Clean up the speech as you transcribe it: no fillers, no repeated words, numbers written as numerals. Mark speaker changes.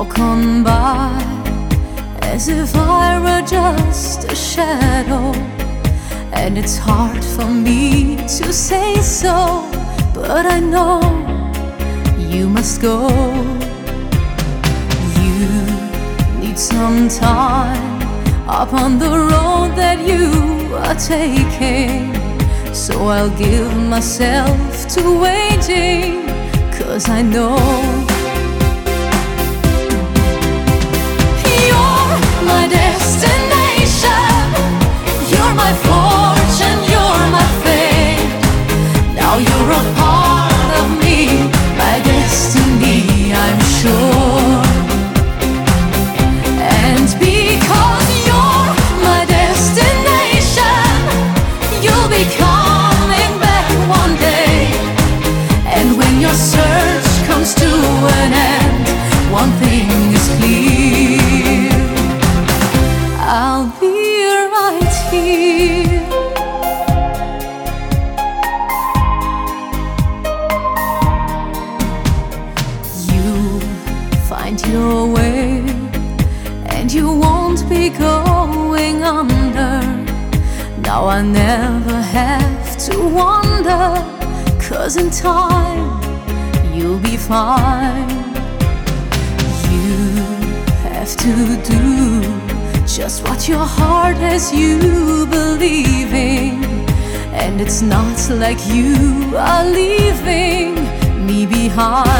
Speaker 1: walk on by as if I were just a shadow. And it's hard for me to say so, but I know you must go. You need some time up on the road that you are taking, so I'll give myself to waiting, 'cause I know you're my destination, you're my fortune, you're my fate. Now you're a part of me, my destiny, I'm sure. And because you're my destination, you'll be coming back one day. And when your search comes to an end, one thing is clear: I'll be right here. You find your way, and you won't be going under. Now I never have to wonder, 'cause in time you'll be fine. You have to do just what your heart has you believing, and it's not like you are leaving me behind.